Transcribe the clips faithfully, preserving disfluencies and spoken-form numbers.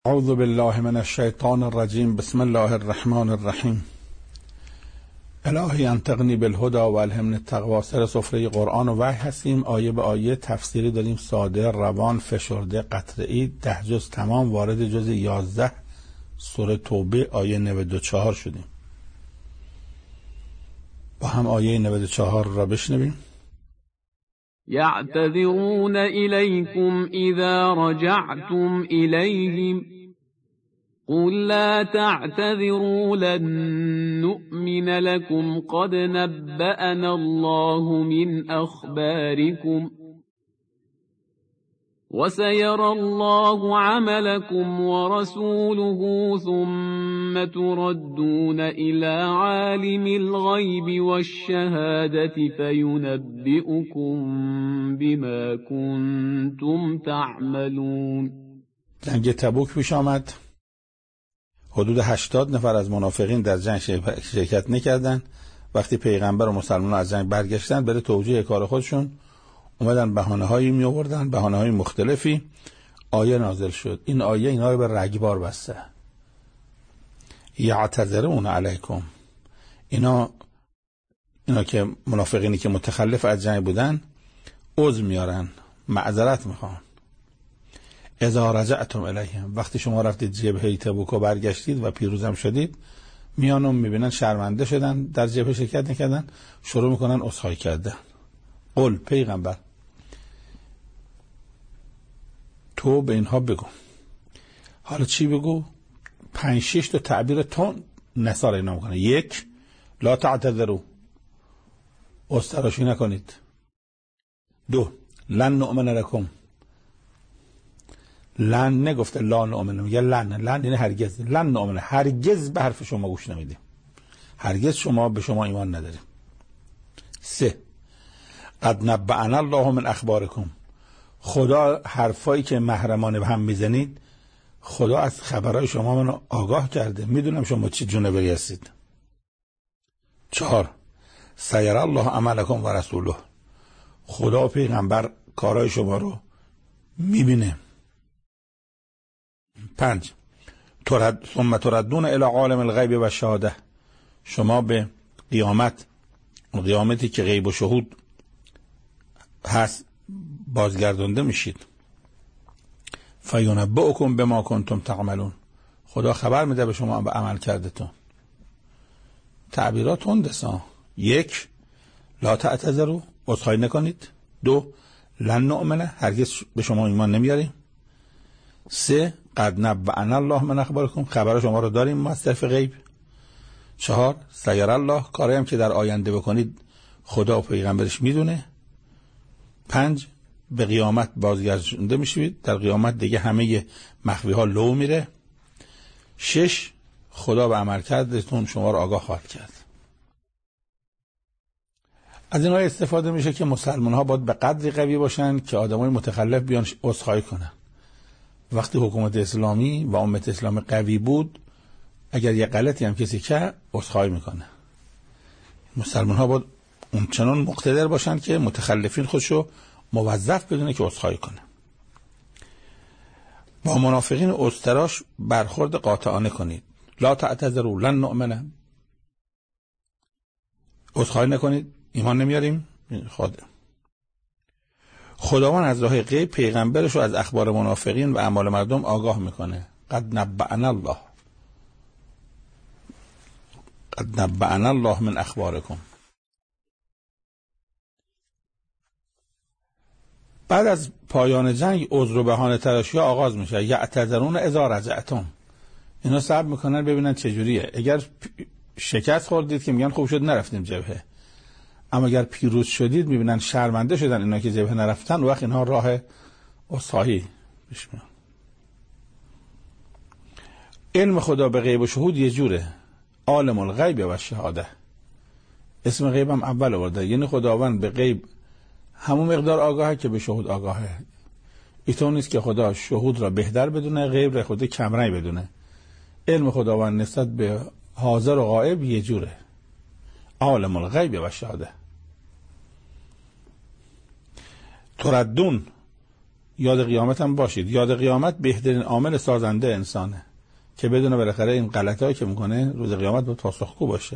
اعوذ بالله من الشیطان الرجیم. بسم الله الرحمن الرحیم. الهی انطقنی بالهدی و الهمنی التقوی. سر سفره قرآن و وحی هستیم. آیه به آیه تفسیری داریم، ساده، روان، فشرده، قطعی. ده جز تمام وارد جز یازده سوره توبه آیه نود و چهار شدیم. با هم آیه نود و چهار را بشنویم. يعتذرون إليكم إذا رجعتم إليهم قل لا تعتذروا لن نؤمن لكم قد نبأنا الله من أخباركم وسيرى الله عملكم ورسوله ثم تردون إلى عالم الغيب والشهادة فينبئكم بما كنتم تعملون. جنگ تبوک پیش آمد. حدود هشتاد نفر از منافقین در جنگ شرکت نکردند. وقتی پیغمبر و مسلمانان از جنگ برگشتن برای توجیه کار خودشون اومدن بهانه‌هایی می آوردن، بهانه‌های مختلفی. آیه نازل شد. این آیه اینا رو به رگبار بسته. یعتذرون علیکم. اینا اینا که منافقینی که متخلف از جنگ بودن عذر میارن، معذرت میخوان. اذا رجعتم الیهم، وقتی شما رفتید جبهه تبوک و برگشتید و پیروزم شدید، میانم میبینن شرمنده شدن، در جبهه شرکت نکردن، شروع میکنن عذرخواهی کردن. قل پیغمبر تو به اینها بگو. حالا چی بگو؟ پنج شش تا تعبیر تون نثار اینا میکنه. یک، لا تعتذروا، عذرخواهی نکنید. دو، لن نؤمن لکم. لن نگفته لا نؤمن، میگه لن. لن یعنی هرگز. لن نؤمن، هرگز به حرف شما گوش نمیدیم، هرگز شما به شما ایمان نداریم. سه، قد نبأنا الله من اخبارکم. خدا حرفایی که محرمانه به هم میزنید، خدا از خبرهای شما منو آگاه کرده، میدونم شما چی جونوری هستید. چهار، سیر الله عملکم و رسوله. خدا و پیغمبر کارهای شما رو میبینه. پنج، ترد ثم تردون الی عالم الغیب و شهاده. شما به قیامت، قیامتی که غیب و شهود هست، بازگردانده میشید. فینبئکم بما کنتم تعملون. خدا خبر میده به شما به عمل کردتون. تعبیرات هندسا. یک، لا تعتذروا، عذرخواهی نکنید. دو، لن نؤمن، هرگز به شما ایمان نمیاریم. سه، قد نبأنا الله من اخبارکم، خبر شما رو داریم ما از طرف غیب. چهار، سیر الله، کاری هم که در آینده بکنید خدا و پیغمبرش میدونه. پنج، به قیامت بازگردانده میشید، در قیامت دیگه همه مخفی ها لو میره. شش، خدا به عمل کردتون شما رو آگاه خواهد کرد. از اینها استفاده میشه که مسلمان ها باید به قدری قوی باشن که آدمای متخلف بیان عذرخواهی کنن. وقتی حکومت اسلامی و امت اسلام قوی بود، اگر یه غلطی هم کسی کرد عذرخواهی میکنه. مسلمان ها باید اونچنان مقتدر باشن که متخلفین خودشو موظف بدونه که عذرخواهی کنه. با منافقین استراش برخورد قاطعانه کنید. لا تعتذروا لن نؤمن، عذرخواهی نکنید، ایمان نمیاریم. خود خداوند از راه غیب پیغمبرش رو از اخبار منافقین و اعمال مردم آگاه میکنه. قد نبأنا الله، قد نبأنا الله من اخبارکم. بعد از پایان جنگ عذر و بهانه تراشی آغاز میشه. یعتذرون اذا رجعتم. اینا صبر میکنن ببینن چجوریه. اگر شکست خوردید که میگن خوب شد نرفتیم جبهه، اما اگر پیروز شدید میبینن شرمنده شدن اینا که جبهه نرفتن، و وقت اینها راه عذرخواهی پیش میان. علم خدا به غیب و شهود یه جوره. عالم الغیب و شهاده. اسم غیب هم اول آورده، یعنی خداوند به غیب همون مقدار آگاهه که به شهود آگاهه. اینطور نیست که خدا شهود را بهتر بدونه، غیب را خود کمرنگ بدونه. علم خداوند نسبت به حاضر و غایب یه جوره. عالم الغیب و شهاده. تردون یاد قیامت هم باشید. یاد قیامت بهترین عامل سازنده انسانه که بدونه بالاخره این غلطایی که میکنه روز قیامت با پاسخگو باشه.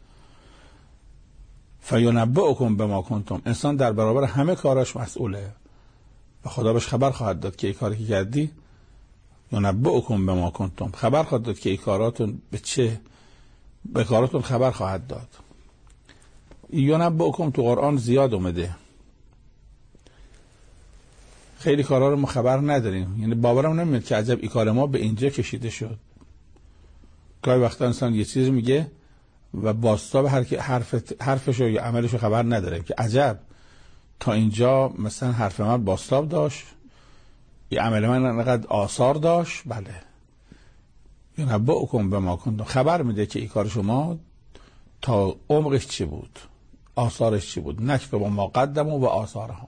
فینبئکم بما کنتم، انسان در برابر همه کاراش مسئوله و خدا بهش خبر خواهد داد که این کاری که کردی، ینبئکم بما کنتم، خبر خواهد داد که این کاراتون به چه، به کاراتون خبر خواهد داد. ینبئکم تو قرآن زیاد اومده، خیلی کارا رو ما خبر نداریم، یعنی باورم نمیاد که عجب این کار ما به اینجا کشیده شد. گاهی وقتا انسان یه چیزی میگه و بازتاب هر حرف حرفشو یا عملشو خبر نداره که عجب تا اینجا مثلا حرف من بازتاب داشت، یه عمل من انقدر آثار داشت. بله، ینبئکم بما کنتم، خبر میده که این کار شما تا عمقش چی بود، آثارش چی بود. نکتب ما قدموا و آثارها.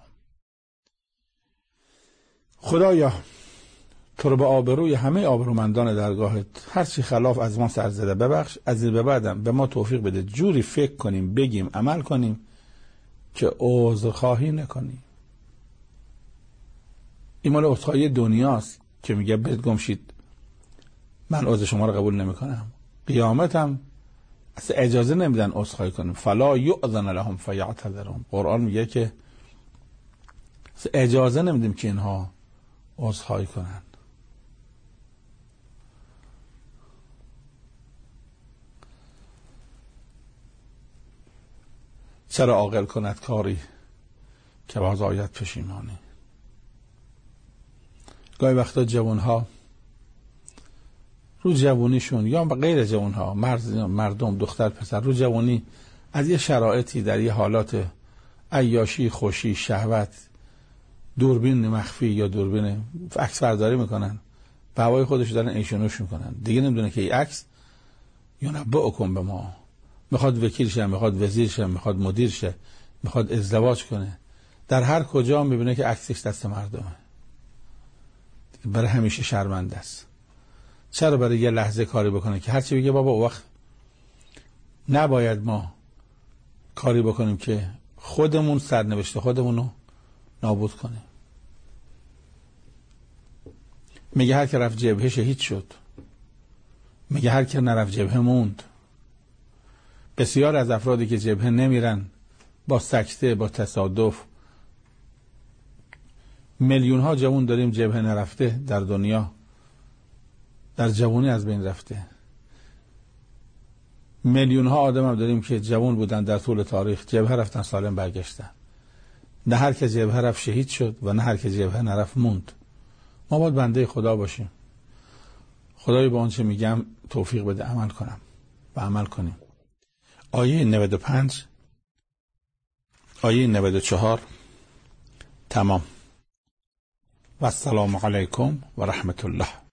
خدایا تو رو به آبروی همه آبرومندان درگاهت هرچی خلاف از ما سر زده ببخش، از این به بعدم به ما توفیق بده جوری فکر کنیم، بگیم، عمل کنیم که عذرخواهی نکنیم. این مال عذرخواهی دنیاست که میگه برید گم شید، من عذر شما رو قبول نمیکنم. قیامتم اصلا اجازه نمیدن عذرخواهی کنیم. فلا یؤذن لهم فیعتذرون. قرآن میگه که اجازه نمیدیم که اینها عذرخواهی کنن. چرا عاقل کند کاری که باز آید پشیمانی. گاهی وقتا جوانها رو جوانیشون یا غیر جوانها، مردم، دختر پسر، رو جوانی از یه شرایطی در یه حالات عیاشی، خوشی، شهوت، دوربین مخفی یا دوربین عکس برداری میکنن، به هوای خودش دارن ایشونوش میکنن. دیگه نمیدونه که این عکس ینبئکم به ما، میخواد وکیل شه، میخواد وزیر شه، میخواد مدیر شه، میخواد ازدواج کنه، در هر کجا میبینه که عکسش دست مردمه، برای همیشه شرمنده است. چرا برای یه لحظه کاری بکنه که هرچی بگه بابا او وقت نباید ما کاری بکنیم که خودمون سرنوشت خودمونو نابود کنیم. میگه هر که رفت جبهه شهید شد، میگه هر که نرفت جبهه موند. بسیار از افرادی که جبهه نمیرن با سکته، با تصادف، میلیون ها جوان داریم جبهه نرفته در دنیا، در جوانی از بین رفته. میلیون ها آدم هم داریم که جوان بودن در طول تاریخ، جبهه رفتن سالم برگشتن. نه هر که جبهه رفت شهید شد و نه هر که جبهه نرفت موند. ما باید بنده خدا باشیم. خدای با آنچه میگم توفیق بده عمل کنم و عمل کنیم. آیه نود و پنج، آیه نود و چهار تمام. و السلام علیکم و رحمت الله.